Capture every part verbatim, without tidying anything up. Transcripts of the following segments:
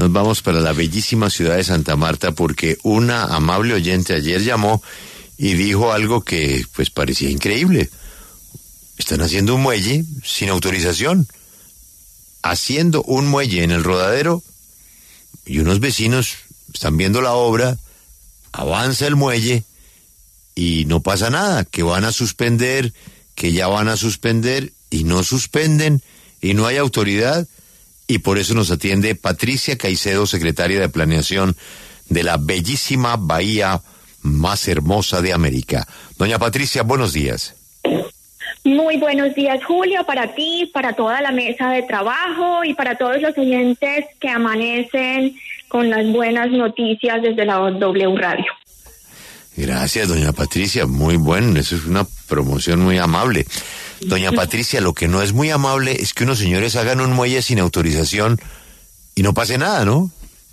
nos vamos para la bellísima ciudad de Santa Marta porque una amable oyente ayer llamó y dijo algo que pues parecía increíble. Están haciendo un muelle sin autorización. Haciendo un muelle en el Rodadero y unos vecinos están viendo la obra, avanza el muelle y no pasa nada, que van a suspender, que ya van a suspender y no suspenden y no hay autoridad y por eso nos atiende Patricia Caicedo, secretaria de Planeación de la bellísima bahía más hermosa de América. Doña Patricia, buenos días. Muy buenos días, Julio, para ti, para toda la mesa de trabajo y para todos los oyentes que amanecen con las buenas noticias desde la W Radio. Gracias, doña Patricia, muy bueno, eso es una promoción muy amable. Doña Patricia, lo que no es muy amable es que unos señores hagan un muelle sin autorización y no pase nada, ¿no?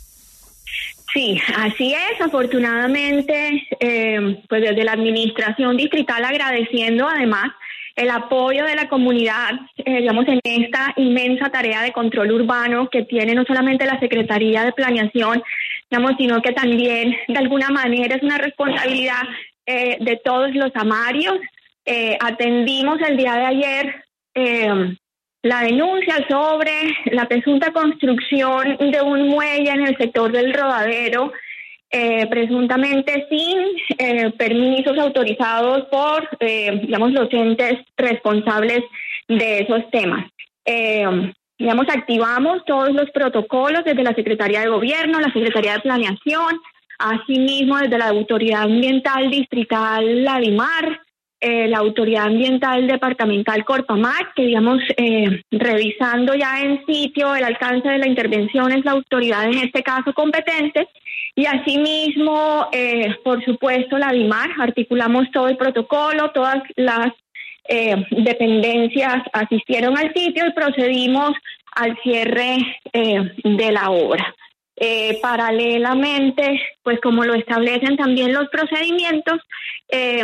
Sí, así es. Afortunadamente, eh, pues desde la administración distrital agradeciendo además el apoyo de la comunidad, eh, digamos, en esta inmensa tarea de control urbano que tiene no solamente la Secretaría de Planeación, digamos, sino que también de alguna manera es una responsabilidad eh, de todos los amarios. Eh, atendimos el día de ayer eh, la denuncia sobre la presunta construcción de un muelle en el sector del Rodadero, eh, presuntamente sin eh, permisos autorizados por, eh, digamos, los entes responsables de esos temas. Eh, digamos, activamos todos los protocolos desde la Secretaría de Gobierno, la Secretaría de Planeación, asimismo desde la Autoridad Ambiental Distrital, la DIMAR, Eh, la Autoridad Ambiental Departamental Corpamac, que digamos, eh, revisando ya en sitio el alcance de la intervención es la autoridad en este caso competente, y asimismo, eh, por supuesto, la DIMAR, articulamos todo el protocolo, todas las eh, dependencias asistieron al sitio y procedimos al cierre eh, de la obra. Eh, paralelamente, pues como lo establecen también los procedimientos, eh,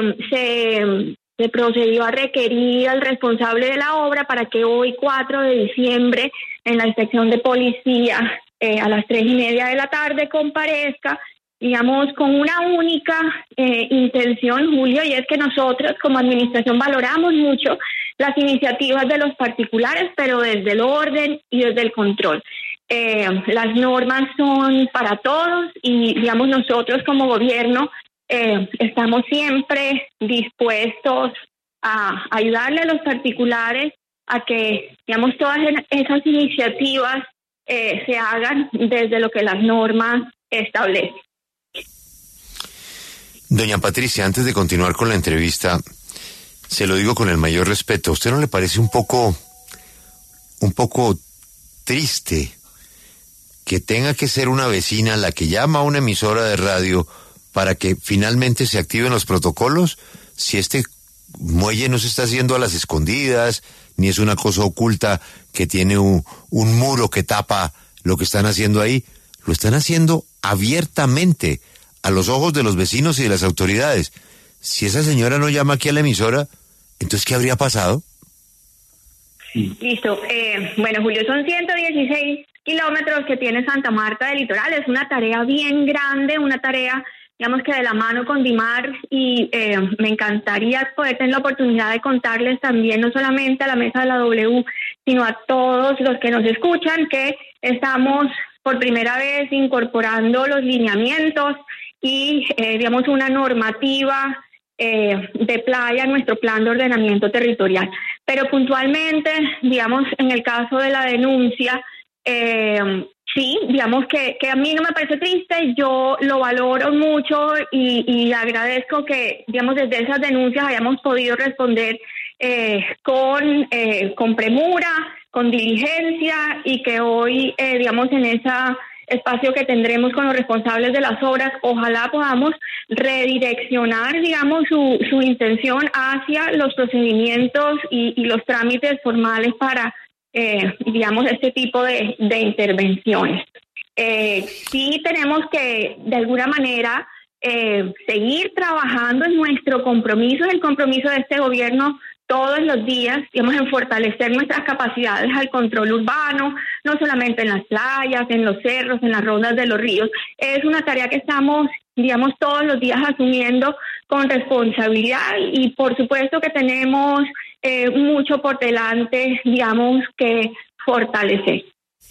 se, se procedió a requerir al responsable de la obra para que hoy, cuatro de diciembre, en la inspección de policía, eh, a las tres y media de la tarde, comparezca, digamos, con una única eh, intención, Julio, y es que nosotros como administración valoramos mucho las iniciativas de los particulares, pero desde el orden y desde el control. Eh, las normas son para todos y, digamos, nosotros como gobierno eh, estamos siempre dispuestos a ayudarle a los particulares a que, digamos, todas esas iniciativas eh, se hagan desde lo que las normas establecen. Doña Patricia, antes de continuar con la entrevista, se lo digo con el mayor respeto, ¿a usted no le parece un poco, un poco triste que tenga que ser una vecina la que llama a una emisora de radio para que finalmente se activen los protocolos? Si este muelle no se está haciendo a las escondidas, ni es una cosa oculta que tiene un, un muro que tapa lo que están haciendo ahí, lo están haciendo abiertamente a los ojos de los vecinos y de las autoridades. Si esa señora no llama aquí a la emisora, entonces ¿qué habría pasado? Sí. Listo. Eh, bueno, Julio, son ciento dieciséis kilómetros que tiene Santa Marta de litoral. Es una tarea bien grande, una tarea, digamos, que de la mano con DIMAR, y eh, me encantaría poder tener la oportunidad de contarles también, no solamente a la mesa de la W, sino a todos los que nos escuchan, que estamos por primera vez incorporando los lineamientos y, eh, digamos, una normativa eh, de playa en nuestro plan de ordenamiento territorial. Pero puntualmente, digamos, en el caso de la denuncia, Eh, sí, digamos que, que a mí no me parece triste, yo lo valoro mucho y, y agradezco que, digamos, desde esas denuncias hayamos podido responder eh, con, eh, con premura, con diligencia, y que hoy, eh, digamos, en ese espacio que tendremos con los responsables de las obras, ojalá podamos redireccionar, digamos, su, su intención hacia los procedimientos y, y los trámites formales para Eh, digamos, este tipo de, de intervenciones. Eh, sí tenemos que, de alguna manera, eh, seguir trabajando en nuestro compromiso, en el compromiso de este gobierno, todos los días, digamos, en fortalecer nuestras capacidades al control urbano, no solamente en las playas, en los cerros, en las rondas de los ríos. Es una tarea que estamos, digamos, todos los días asumiendo con responsabilidad y por supuesto que tenemos eh, mucho por delante, digamos, que fortalecer.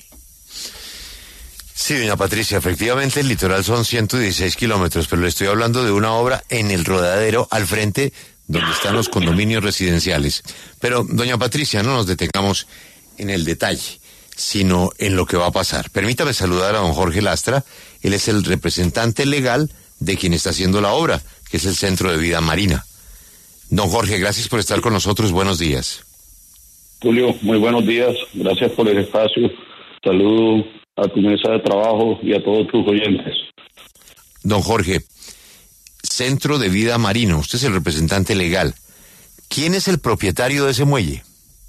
Sí, doña Patricia, efectivamente el litoral son ciento dieciséis kilómetros, pero le estoy hablando de una obra en el Rodadero, al frente donde están los condominios residenciales. Pero, doña Patricia, no nos detengamos en el detalle, sino en lo que va a pasar. Permítame saludar a don Jorge Lastra. Él es el representante legal de quien está haciendo la obra, que es el Centro de Vida Marina. Don Jorge, gracias por estar con nosotros. Buenos días. Julio, muy buenos días. Gracias por el espacio. Saludo a tu mesa de trabajo y a todos tus oyentes. Don Jorge, Centro de Vida Marino, usted es el representante legal. ¿Quién es el propietario de ese muelle?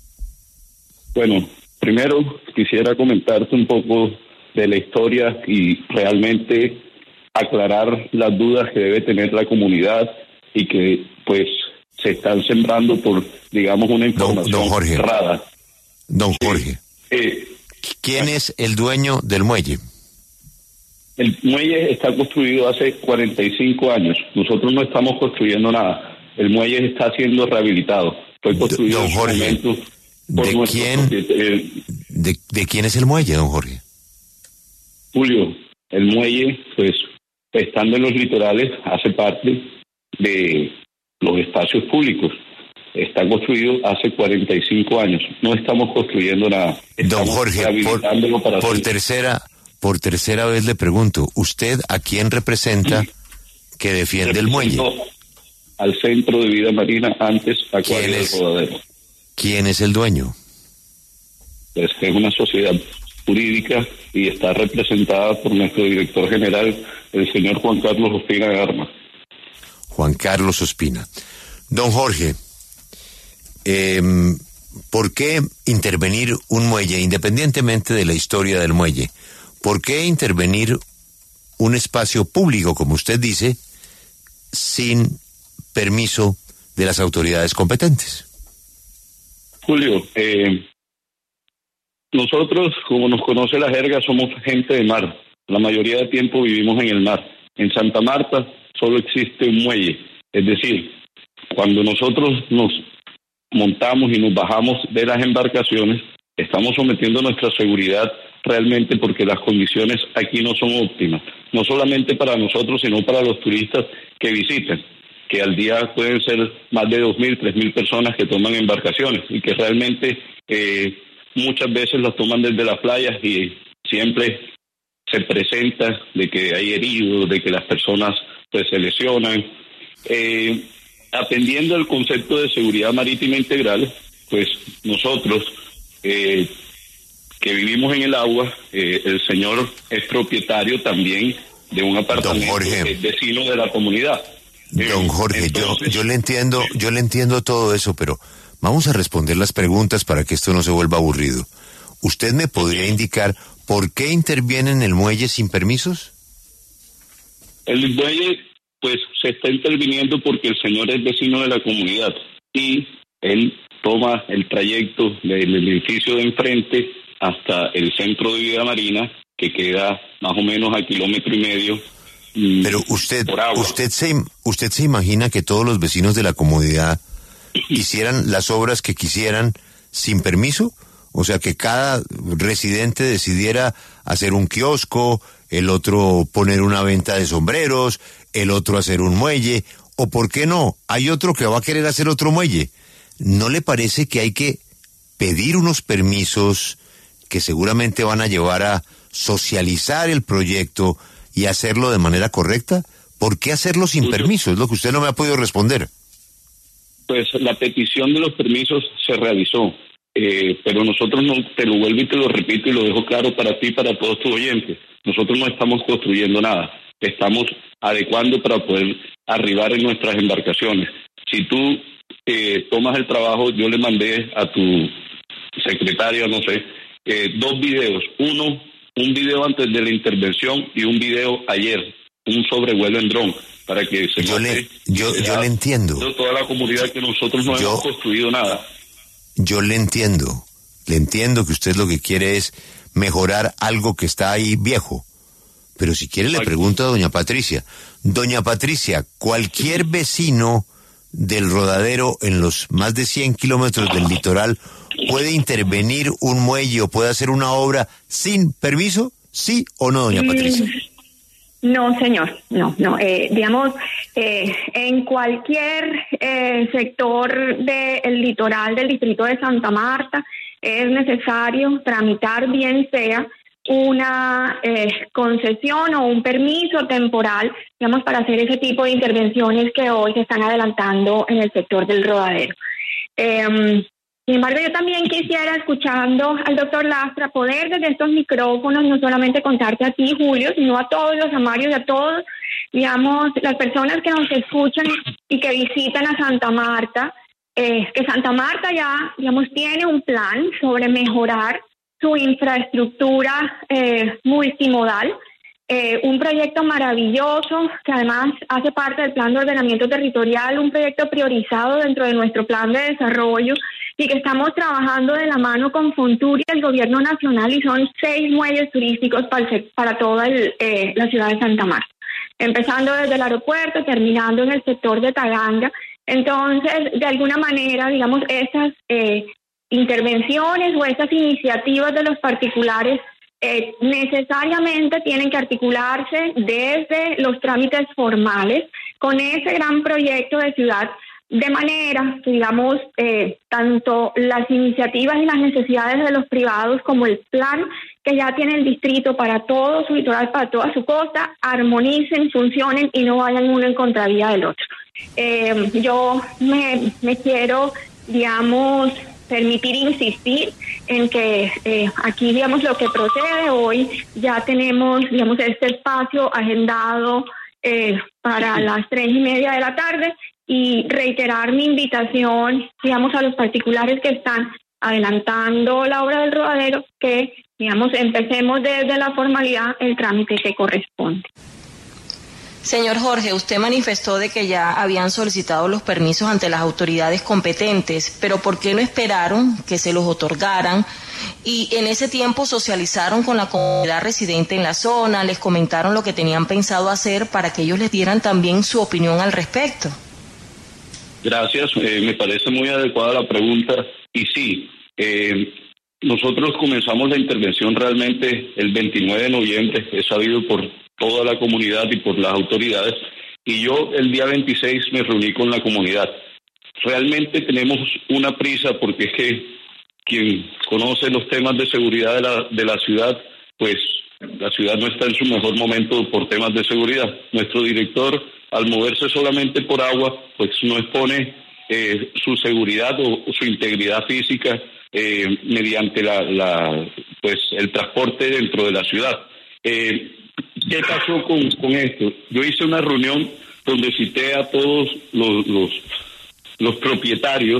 Bueno, primero quisiera comentarte un poco de la historia y realmente aclarar las dudas que debe tener la comunidad y que pues se están sembrando por, digamos, una información don, don Jorge, errada. Don Jorge, eh, ¿quién es el dueño del muelle? El muelle está construido hace cuarenta y cinco años. Nosotros no estamos construyendo nada. El muelle está siendo rehabilitado. Fue construido don Jorge, en su momento por ¿de quién, eh, de, ¿de quién es el muelle, don Jorge? Julio, el muelle, pues, estando en los litorales, hace parte de los espacios públicos. Está construido hace cuarenta y cinco años. No estamos construyendo nada. Don Jorge, por, para por tercera, por tercera vez le pregunto, ¿usted a quién representa que defiende el muelle? Al Centro de Vida Marina, antes Acuario del Rodadero. ¿Quién es el dueño? Pues es una sociedad jurídica y está representada por nuestro director general, el señor Juan Carlos Ospina de Armas. Juan Carlos Ospina. Don Jorge, eh, ¿por qué intervenir un muelle, independientemente de la historia del muelle? ¿Por qué intervenir un espacio público, como usted dice, sin permiso de las autoridades competentes? Julio, eh, nosotros, como nos conoce la jerga, somos gente de mar. La mayoría del tiempo vivimos en el mar. En Santa Marta solo existe un muelle. Es decir, cuando nosotros nos montamos y nos bajamos de las embarcaciones, estamos sometiendo nuestra seguridad realmente porque las condiciones aquí no son óptimas. No solamente para nosotros, sino para los turistas que visitan, que al día pueden ser más de dos mil, tres mil personas que toman embarcaciones y que realmente eh, muchas veces las toman desde las playas y siempre se presenta de que hay heridos, de que las personas pues se lesionan. Eh, atendiendo al concepto de seguridad marítima integral, pues nosotros eh, que vivimos en el agua, eh, el señor es propietario también de un apartamento, Jorge, es vecino de la comunidad. Don Jorge, Entonces, yo, yo le entiendo, yo le entiendo todo eso, pero vamos a responder las preguntas para que esto no se vuelva aburrido. ¿Usted me podría indicar por qué interviene en el muelle sin permisos? El muelle, pues, se está interviniendo porque el señor es vecino de la comunidad y él toma el trayecto del edificio de enfrente hasta el Centro de Vida Marina, que queda más o menos a kilómetro y medio. Pero usted, usted se, usted se imagina que todos los vecinos de la comunidad hicieran las obras que quisieran sin permiso, o sea que cada residente decidiera hacer un kiosco, el otro poner una venta de sombreros, el otro hacer un muelle, o por qué no, hay otro que va a querer hacer otro muelle. ¿No le parece que hay que pedir unos permisos que seguramente van a llevar a socializar el proyecto y hacerlo de manera correcta? ¿Por qué hacerlo sin permiso? Es lo que usted no me ha podido responder. Pues la petición de los permisos se realizó, eh, pero nosotros no, te lo vuelvo y te lo repito y lo dejo claro para ti y para todos tus oyentes, nosotros no estamos construyendo nada, estamos adecuando para poder arribar en nuestras embarcaciones. Si tú eh, tomas el trabajo, yo le mandé a tu secretaria, no sé, eh, dos videos, uno, un video antes de la intervención y un video ayer, un sobrevuelo en dron para que se yo le yo yo le entiendo toda la comunidad que nosotros no yo, hemos construido nada. Yo le entiendo, le entiendo que usted lo que quiere es mejorar algo que está ahí viejo. Pero si quiere le pregunto a doña Patricia. Doña Patricia, cualquier vecino del Rodadero en los más de cien kilómetros del litoral puede intervenir un muelle o puede hacer una obra sin permiso, ¿sí o no, doña Patricia? No, señor, no, no. Eh, digamos, eh, en cualquier eh, sector del litoral del distrito de Santa Marta es necesario tramitar, bien sea una eh, concesión o un permiso temporal, digamos, para hacer ese tipo de intervenciones que hoy se están adelantando en el sector del Rodadero. Eh, Sin embargo, yo también quisiera, escuchando al doctor Lastra, poder desde estos micrófonos no solamente contarte a ti, Julio, sino a todos los amarios y a todos, digamos, las personas que nos escuchan y que visitan a Santa Marta, eh, que Santa Marta ya, digamos, tiene un plan sobre mejorar su infraestructura eh, multimodal, eh, un proyecto maravilloso que además hace parte del plan de ordenamiento territorial, un proyecto priorizado dentro de nuestro plan de desarrollo, y que estamos trabajando de la mano con Fontur y el gobierno nacional, y son seis muelles turísticos para, el, para toda el, eh, la ciudad de Santa Marta, empezando desde el aeropuerto, terminando en el sector de Taganga. Entonces, de alguna manera, digamos, estas eh, intervenciones o estas iniciativas de los particulares eh, necesariamente tienen que articularse desde los trámites formales con ese gran proyecto de ciudad, de manera que, digamos, eh, tanto las iniciativas y las necesidades de los privados como el plan que ya tiene el distrito para todo su litoral, para toda su costa, armonicen, funcionen y no vayan uno en contravía del otro. Eh, yo me, me quiero, digamos, permitir insistir en que eh, aquí, digamos, lo que procede hoy, ya tenemos, digamos, este espacio agendado eh, para las tres y media de la tarde, y reiterar mi invitación, digamos, a los particulares que están adelantando la obra del Rodadero, que, digamos, empecemos desde la formalidad el trámite que corresponde. Señor Jorge, usted manifestó de que ya habían solicitado los permisos ante las autoridades competentes, pero ¿por qué no esperaron que se los otorgaran? Y en ese tiempo socializaron con la comunidad residente en la zona, les comentaron lo que tenían pensado hacer para que ellos les dieran también su opinión al respecto. Gracias, eh, me parece muy adecuada la pregunta. Y sí, eh, nosotros comenzamos la intervención realmente el veintinueve de noviembre, es sabido por toda la comunidad y por las autoridades, y yo el día veintiséis me reuní con la comunidad. Realmente tenemos una prisa porque es que quien conoce los temas de seguridad de la, de la ciudad, pues la ciudad no está en su mejor momento por temas de seguridad. Nuestro director, al moverse solamente por agua, pues no expone eh, su seguridad o, o su integridad física eh, mediante la, la, pues el transporte dentro de la ciudad. Eh, ¿Qué pasó con, con esto? Yo hice una reunión donde cité a todos los, los, los propietarios,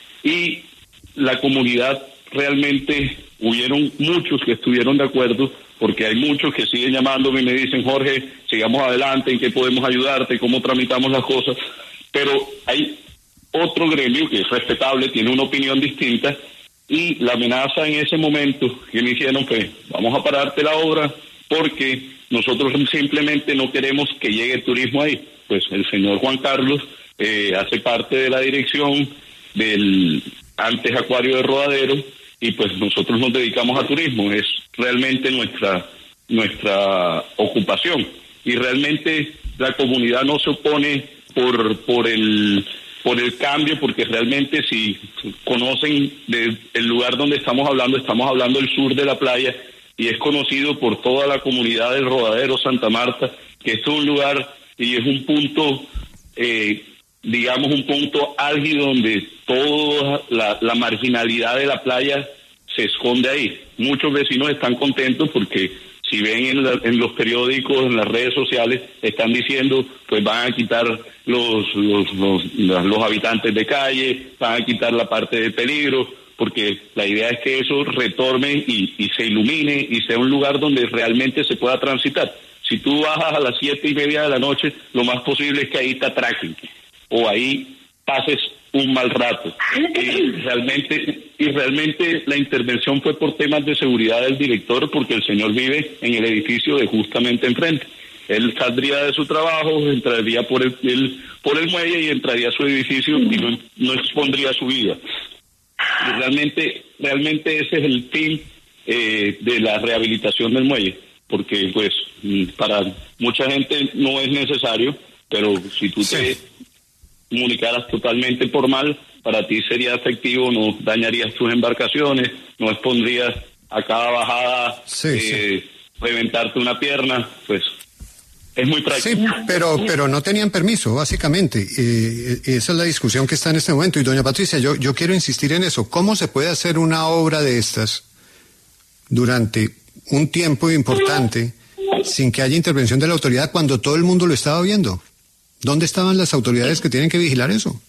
y la comunidad realmente hubieron muchos que estuvieron de acuerdo, porque hay muchos que siguen llamándome y me dicen: Jorge, sigamos adelante, ¿en qué podemos ayudarte? ¿Cómo tramitamos las cosas? Pero hay otro gremio que es respetable, tiene una opinión distinta, y la amenaza en ese momento que me hicieron fue: vamos a pararte la obra porque nosotros simplemente no queremos que llegue turismo ahí. Pues el señor Juan Carlos eh, hace parte de la dirección del antes Acuario de Rodadero, y pues nosotros nos dedicamos a turismo, es realmente nuestra nuestra ocupación, y realmente la comunidad no se opone por por el por el cambio, porque realmente si conocen de, el lugar donde estamos hablando, estamos hablando del sur de la playa, y es conocido por toda la comunidad del Rodadero Santa Marta, que esto es un lugar y es un punto, eh, digamos, un punto álgido donde toda la, la marginalidad de la playa se esconde ahí. Muchos vecinos están contentos porque si ven en, la, en los periódicos, en las redes sociales, están diciendo, pues van a quitar los, los, los, los habitantes de calle, van a quitar la parte de peligro, porque la idea es que eso retorne y, y se ilumine y sea un lugar donde realmente se pueda transitar. Si tú bajas a las siete y media de la noche, lo más posible es que ahí te atraquen o ahí pases un mal rato. Y realmente, y realmente la intervención fue por temas de seguridad del director, porque el señor vive en el edificio de justamente enfrente. Él saldría de su trabajo, entraría por el, el por el muelle y entraría a su edificio y no, no expondría su vida. Y realmente, realmente ese es el fin eh, de la rehabilitación del muelle, porque pues para mucha gente no es necesario, pero si tú sí. te comunicaras totalmente por mal, para ti sería efectivo, no dañarías tus embarcaciones, no expondrías a cada bajada sí, eh, sí. reventarte una pierna, pues es muy práctico. Sí, pero pero no tenían permiso, básicamente. Eh, esa es la discusión que está en este momento. Y doña Patricia, yo, yo quiero insistir en eso. ¿Cómo se puede hacer una obra de estas durante un tiempo importante sin que haya intervención de la autoridad cuando todo el mundo lo estaba viendo? ¿Dónde estaban las autoridades que tienen que vigilar eso?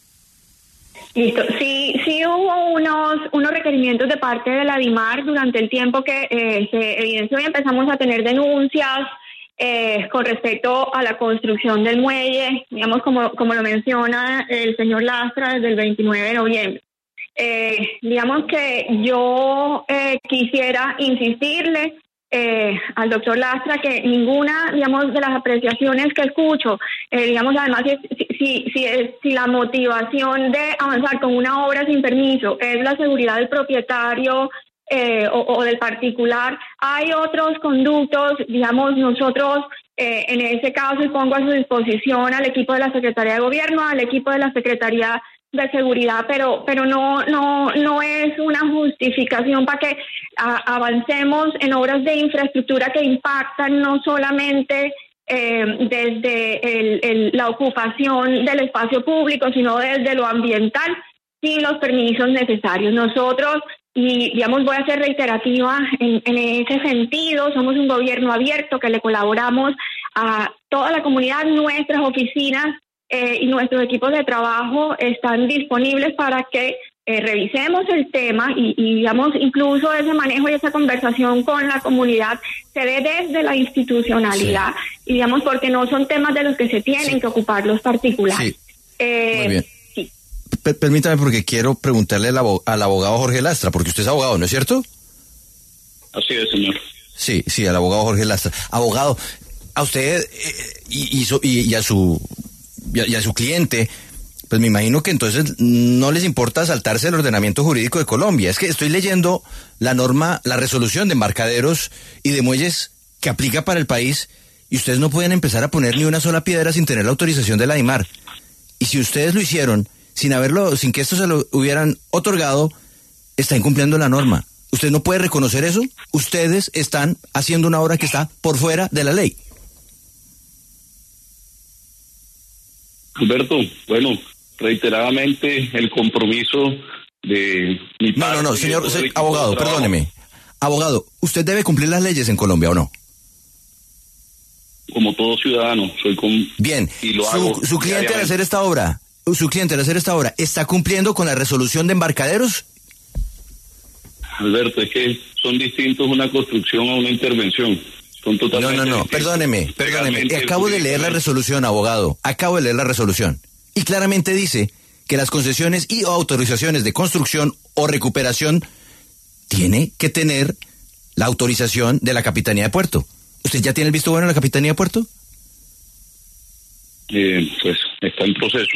Listo. Sí, sí hubo unos unos requerimientos de parte de la DIMAR durante el tiempo que eh, se evidenció y empezamos a tener denuncias eh, con respecto a la construcción del muelle, digamos como como lo menciona el señor Lastra desde el veintinueve de noviembre. Eh, digamos que yo eh, quisiera insistirle Eh, al doctor Lastra que ninguna, digamos, de las apreciaciones que escucho, eh, digamos, además, si, si, si, si la motivación de avanzar con una obra sin permiso es la seguridad del propietario eh, o, o del particular, hay otros conductos, digamos, nosotros eh, en ese caso, y pongo a su disposición al equipo de la Secretaría de Gobierno, al equipo de la Secretaría de Seguridad, pero pero no no no es una justificación para que a, avancemos en obras de infraestructura que impactan no solamente eh, desde el, el, la ocupación del espacio público, sino desde lo ambiental, sin los permisos necesarios. Nosotros, y digamos, voy a ser reiterativa en, en ese sentido, somos un gobierno abierto que le colaboramos a toda la comunidad, nuestras oficinas Eh, y nuestros equipos de trabajo están disponibles para que eh, revisemos el tema y, y, digamos, incluso ese manejo y esa conversación con la comunidad se dé desde la institucionalidad, sí. y digamos, porque no son temas de los que se tienen sí. que ocupar los particulares. Sí. Eh, Muy bien. Sí. P- permítame, porque quiero preguntarle al, abo- al abogado Jorge Lastra, porque usted es abogado, ¿no es cierto? Así es, señor. Sí, sí, al abogado Jorge Lastra. Abogado, a usted eh, y, y, so, y, y a su... y a su cliente, pues me imagino que entonces no les importa saltarse el ordenamiento jurídico de Colombia. Es que estoy leyendo la norma, la resolución de embarcaderos y de muelles que aplica para el país, y ustedes no pueden empezar a poner ni una sola piedra sin tener la autorización de la DIMAR. Y si ustedes lo hicieron sin haberlo, sin que esto se lo hubieran otorgado, está incumpliendo la norma. ¿Usted no puede reconocer eso? Ustedes están haciendo una obra que está por fuera de la ley. Alberto, bueno, reiteradamente el compromiso de mi No, parte, no, no, señor, señor abogado, perdóneme. Abogado, ¿usted debe cumplir las leyes en Colombia o no? Como todo ciudadano, soy con... Bien, y lo su, hago su cliente al diariamente. hacer esta obra, su cliente al hacer esta obra, ¿está cumpliendo con la resolución de embarcaderos? Alberto, es que son distintos una construcción a una intervención. Son No, totalmente no, no, distintos. perdóneme, perdóneme. Legalmente, Acabo de leer la resolución, abogado. Acabo de leer la resolución. Y claramente dice que las concesiones y autorizaciones de construcción o recuperación tiene que tener la autorización de la Capitanía de Puerto. ¿Usted ya tiene el visto bueno de la Capitanía de Puerto? Eh, pues está en proceso.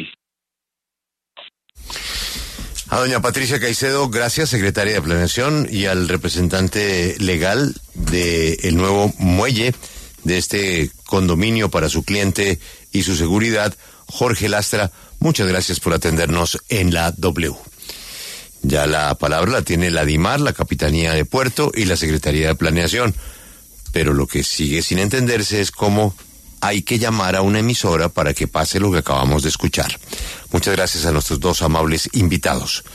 A doña Patricia Caicedo, gracias, secretaria de Planeación, y al representante legal del nuevo muelle de este condominio para su cliente y su seguridad, Jorge Lastra. Muchas gracias por atendernos en la W. Ya la palabra la tiene la DIMAR, la Capitanía de Puerto y la Secretaría de Planeación. Pero lo que sigue sin entenderse es cómo hay que llamar a una emisora para que pase lo que acabamos de escuchar. Muchas gracias a nuestros dos amables invitados.